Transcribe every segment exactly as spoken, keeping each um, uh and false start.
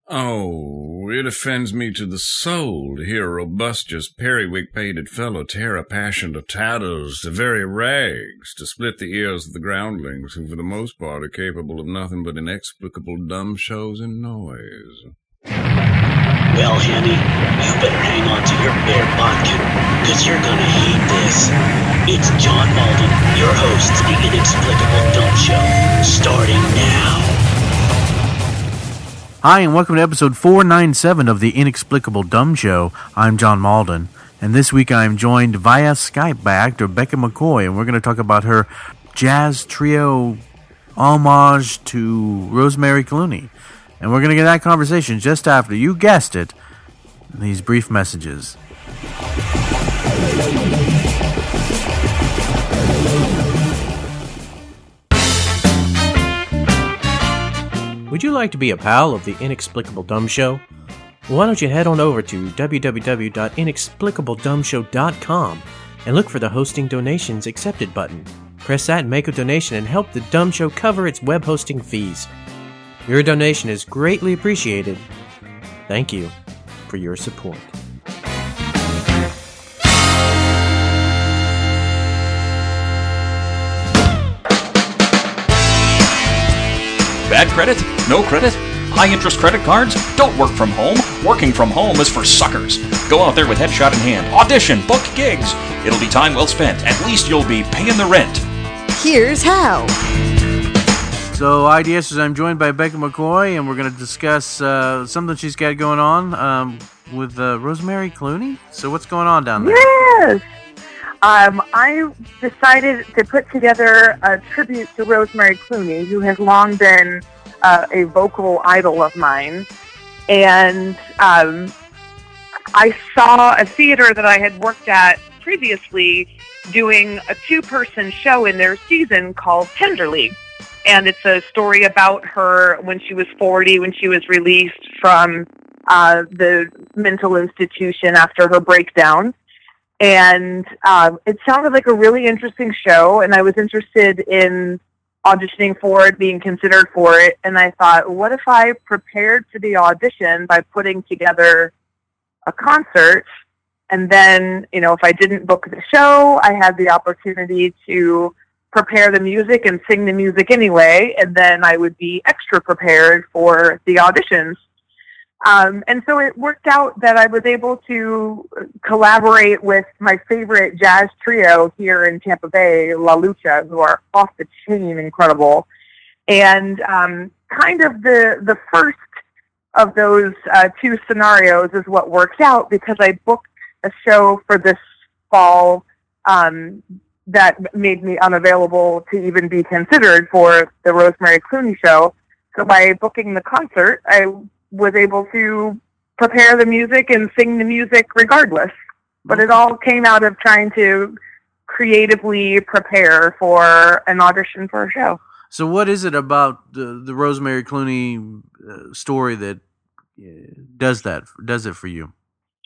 Oh, it offends me to the soul to hear a robustious, periwig-pated fellow tear a passion to tatters, to very rags, to split the ears of the groundlings, who for the most part are capable of nothing but inexplicable dumb shows and noise. Well, Henny, you better hang on to your bear bunk, cause you're gonna hate this. It's John Malden, your host of the Inexplicable Dumb Show, starting now. Hi, and welcome to episode four ninety-seven of the Inexplicable Dumb Show. I'm John Malden, and this week I'm joined via Skype by actor Becca McCoy, and we're going to talk about her jazz trio homage to Rosemary Clooney. And we're going to get that conversation just after, you guessed it, these brief messages. Would you like to be a pal of the Inexplicable Dumb Show? Well, why don't you head on over to w w w dot inexplicable dumb show dot com and look for the Hosting Donations Accepted button. Press that and make a donation and help the Dumb Show cover its web hosting fees. Your donation is greatly appreciated. Thank you for your support. Bad credit? No credit? High-interest credit cards? Don't work from home. Working from home is for suckers. Go out there with headshot in hand. Audition. Book gigs. It'll be time well spent. At least you'll be paying the rent. Here's how. So, I D S is I'm joined by Becca McCoy, and we're going to discuss uh, something she's got going on um, with uh, Rosemary Clooney. So, what's going on down there? Yes! Um, I decided to put together a tribute to Rosemary Clooney, who has long been uh, a vocal idol of mine. And um, I saw a theater that I had worked at previously doing a two-person show in their season called Tenderly. And it's a story about her when she was forty, when she was released from uh, the mental institution after her breakdown. And um, it sounded like a really interesting show, and I was interested in auditioning for it, being considered for it, and I thought, what if I prepared for the audition by putting together a concert, and then, you know, if I didn't book the show, I had the opportunity to prepare the music and sing the music anyway, and then I would be extra prepared for the auditions. Um, and so it worked out that I was able to collaborate with my favorite jazz trio here in Tampa Bay, La Lucha, who are off the chain incredible. And um, kind of the, the first of those uh, two scenarios is what worked out, because I booked a show for this fall um, that made me unavailable to even be considered for the Rosemary Clooney show. So by booking the concert, I was able to prepare the music and sing the music regardless. But it all came out of trying to creatively prepare for an audition for a show. So what is it about the, the Rosemary Clooney uh, story that uh, does that, does it for you?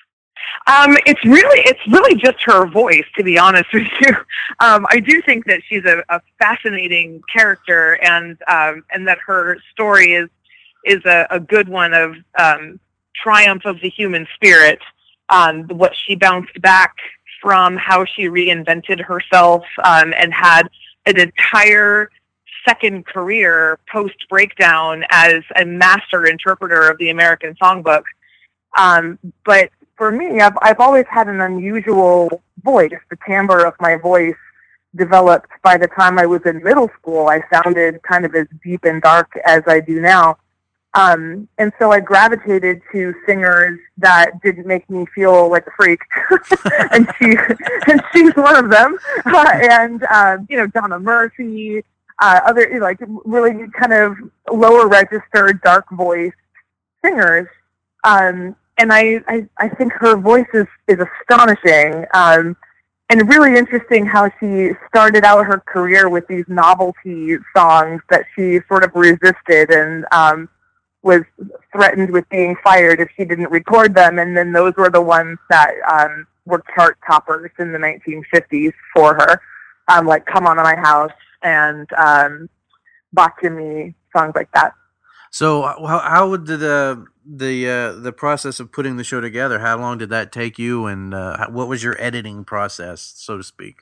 Um, it's really, it's really just her voice, to be honest with you. Um, I do think that she's a, a fascinating character, and um, and that her story is is a, a good one of um, triumph of the human spirit. Um, what she bounced back from, how she reinvented herself, um, and had an entire second career post-breakdown as a master interpreter of the American Songbook. Um, but for me, I've, I've always had an unusual voice. The timbre of my voice developed by the time I was in middle school. I sounded kind of as deep and dark as I do now. Um, and so I gravitated to singers that didn't make me feel like a freak. and she, and she's one of them. Uh, and, um, you know, Donna Murphy, uh, other, you know, like really kind of lower register, dark voice singers. Um, and I, I, I think her voice is, is astonishing. Um, and really interesting how she started out her career with these novelty songs that she sort of resisted and, um, was threatened with being fired if she didn't record them, and then those were the ones that um, were chart toppers in the nineteen fifties for her, um, like "Come On to My House" and um, "Botcha Me," songs like that. So how how would the the the, uh, the process of putting the show together? How long did that take you, and uh, what was your editing process, so to speak?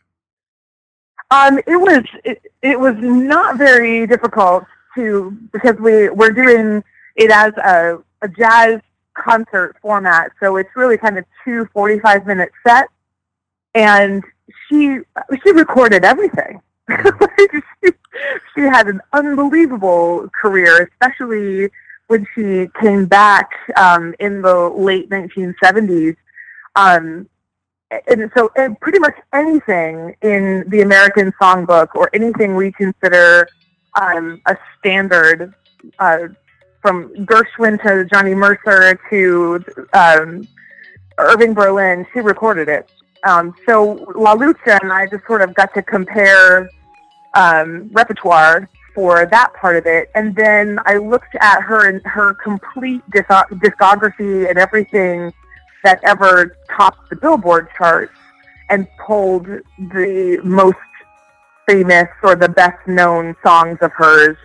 Um, it was it, it was not very difficult to because we we're doing it as a, a jazz concert format, so it's really kind of two forty-five minute sets, and she she recorded everything. she, she had an unbelievable career, especially when she came back um, in the late nineteen seventies. Um, and so and pretty much anything in the American Songbook or anything we consider um, a standard, uh, from Gershwin to Johnny Mercer to um, Irving Berlin, she recorded it. Um, so La Lucha and I just sort of got to compare um, repertoire for that part of it, and then I looked at her and her complete disc- discography and everything that ever topped the Billboard charts, and pulled the most famous or the best known songs of hers.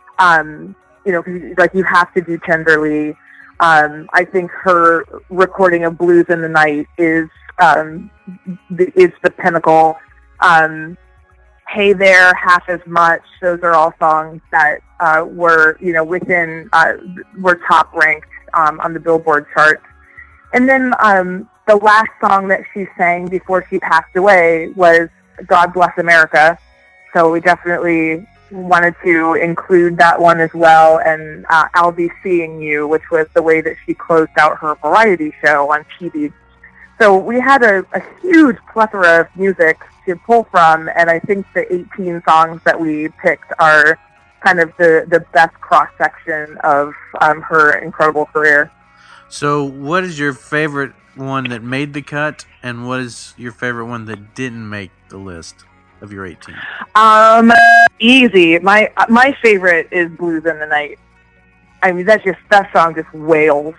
Um, you know, like You Have to Do Tenderly. Um, I think her recording of Blues in the Night is um, the, is the pinnacle. Um, Hey There, Half as Much. Those are all songs that uh, were, you know, within uh, were top ranked um, on the Billboard charts. And then um, the last song that she sang before she passed away was God Bless America. So we definitely wanted to include that one as well. And uh, I'll Be Seeing You, which was the way that she closed out her variety show on T V. So we had a, a huge plethora of music to pull from, and I think the eighteen songs that we picked are kind of the, the best cross-section of um, her incredible career. So what is your favorite one that made the cut, and what is your favorite one that didn't make the list of your eighteen? Um, easy. My my favorite is Blues in the Night. I mean, that's just, that song just wails.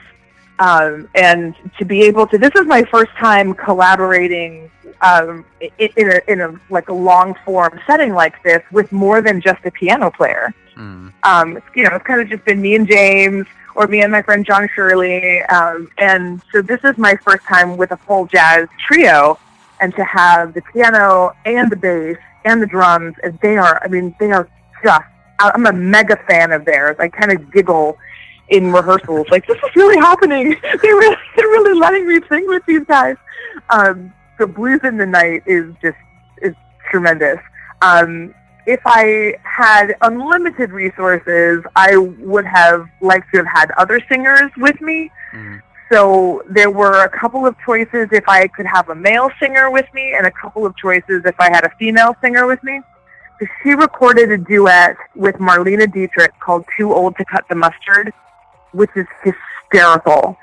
Um, and to be able to, this is my first time collaborating um, in, in, a, in a like a long form setting like this with more than just a piano player. Mm. Um, you know, it's kind of just been me and James, or me and my friend John Shirley, um, and so this is my first time with a full jazz trio, and to have the piano and the bass and the drums, and they are, I mean, they are just, I'm a mega fan of theirs. I kind of giggle in rehearsals, like, this is really happening. They really, they're really letting me sing with these guys. Um, so Blues in the Night is just, is tremendous. Um, if I had unlimited resources, I would have liked to have had other singers with me. Mm. So there were a couple of choices if I could have a male singer with me, and a couple of choices if I had a female singer with me. So she recorded a duet with Marlene Dietrich called Too Old to Cut the Mustard, which is hysterical.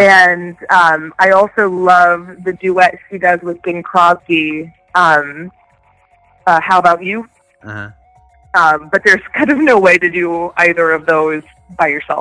And um, I also love the duet she does with Bing Crosby, um, uh, How About You? Uh-huh. Um, but there's kind of no way to do either of those by yourself.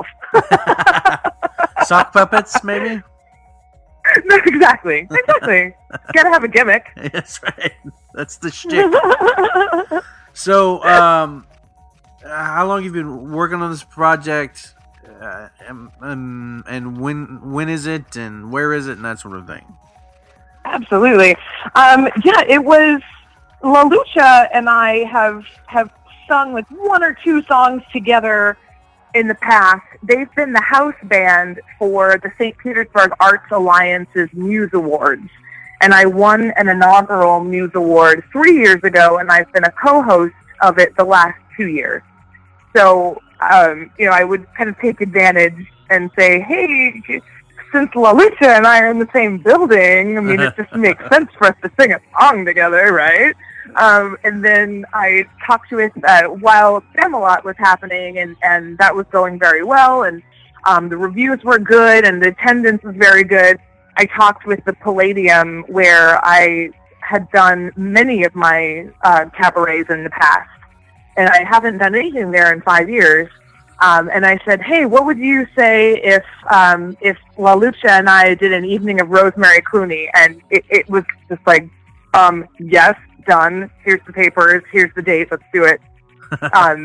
Sock puppets, maybe? No, exactly. Exactly. Gotta have a gimmick. That's right. That's the shtick. So, um, how long have you been working on this project? Uh, and, and, and when when is it, and where is it, and that sort of thing? Absolutely. Um, yeah, it was La Lucha, and I have have sung like one or two songs together in the past. They've been the house band for the Saint Petersburg Arts Alliance's Muse Awards, and I won an inaugural Muse Award three years ago, and I've been a co-host of it the last two years. So, um, you know, I would kind of take advantage and say, hey, since La Lucha and I are in the same building, I mean, it just makes sense for us to sing a song together, right? Um, and then I talked to it uh, while Spamalot was happening, and, and that was going very well, and um, the reviews were good, and the attendance was very good. I talked with the Palladium, where I had done many of my uh, cabarets in the past, and I haven't done anything there in five years. Um, and I said, hey, what would you say if um, if La Lucha and I did an evening of Rosemary Clooney? And it, it was just like, um, yes, done. Here's the papers. Here's the date. Let's do it. um,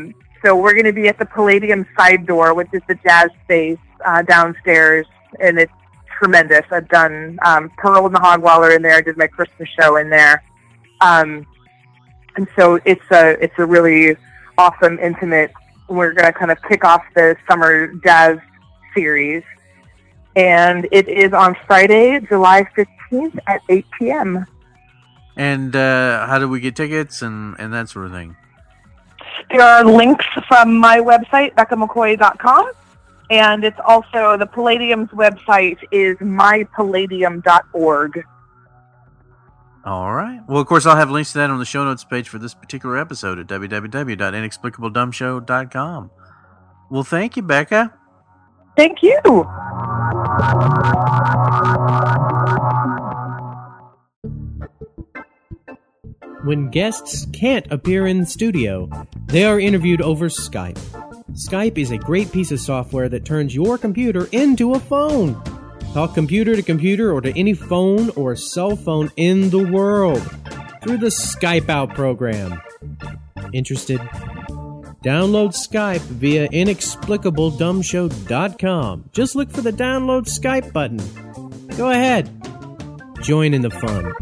so we're going to be at the Palladium side door, which is the jazz space uh, downstairs, and it's tremendous. I've done um, Pearl and the Hogwaller in there. I did my Christmas show in there. Um, and so it's a, it's a really awesome, intimate, we're going to kind of kick off the summer jazz series. And it is on Friday, July fifteenth at eight p.m. And uh, how do we get tickets and, and that sort of thing? There are links from my website, becca mccoy dot com. And it's also, the Palladium's website is my palladium dot org. All right. Well, of course, I'll have links to that on the show notes page for this particular episode at w w w dot inexplicable dumb show dot com. Well, thank you, Becca. Thank you. When guests can't appear in the studio, they are interviewed over Skype. Skype is a great piece of software that turns your computer into a phone. Talk computer to computer or to any phone or cell phone in the world through the Skype Out program. Interested? Download Skype via inexplicable dumb show dot com. Just look for the download Skype button. Go ahead. Join in the fun.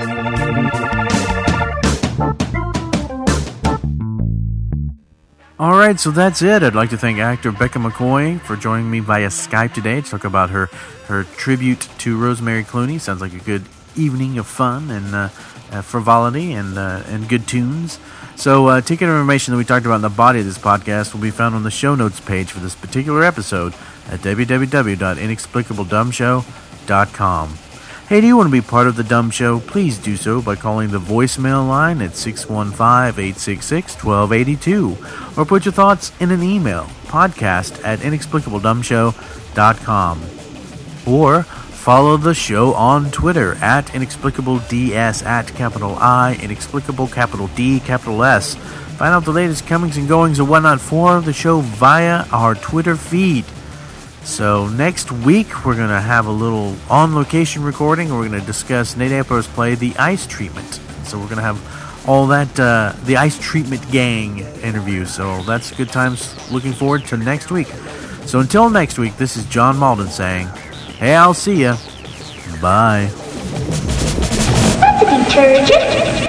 All right, so that's it. I'd like to thank actor Becca McCoy for joining me via Skype today to talk about her, her tribute to Rosemary Clooney. Sounds like a good evening of fun and uh, uh, frivolity and uh, and good tunes. So uh, ticket information that we talked about in the body of this podcast will be found on the show notes page for this particular episode at w w w dot inexplicable dumb show dot com. Hey, do you want to be part of the Dumb Show? Please do so by calling the voicemail line at six one five, eight six six, one two eight two or put your thoughts in an email, podcast at inexplicable dumb show dot com. Or follow the show on Twitter at inexplicableds at capital I, inexplicable capital D, capital S. Find out the latest comings and goings and whatnot for the show via our Twitter feed. So next week, we're going to have a little on-location recording. We're going to discuss Nate Apler's play, The Ice Treatment. So we're going to have all that, uh, the Ice Treatment Gang interview. So that's good times. Looking forward to next week. So until next week, this is John Malden saying, hey, I'll see ya. Bye. That's a detergent.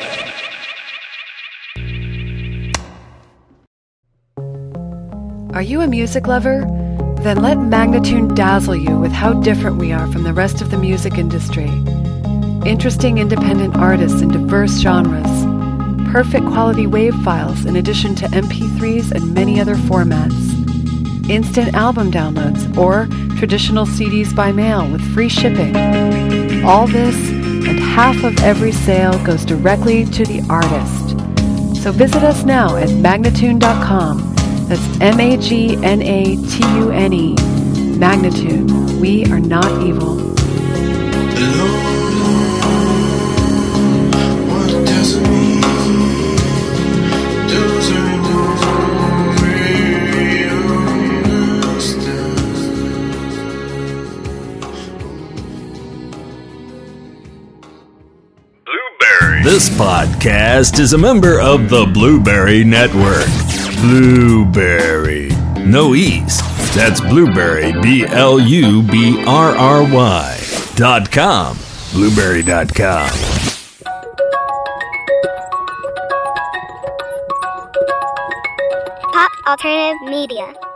Are you a music lover? Then let Magnatune dazzle you with how different we are from the rest of the music industry. Interesting independent artists in diverse genres. Perfect quality WAV files in addition to M P threes and many other formats. Instant album downloads or traditional C Ds by mail with free shipping. All this and half of every sale goes directly to the artist. So visit us now at magnatune dot com. That's M A G N A T U N E. Magnatune. We are not evil. Blueberry. This podcast is a member of the Blueberry Network. Blueberry. No E's. That's Blueberry, B L U B R R Y dot com. Blueberry dot com. Pop Alternative Media.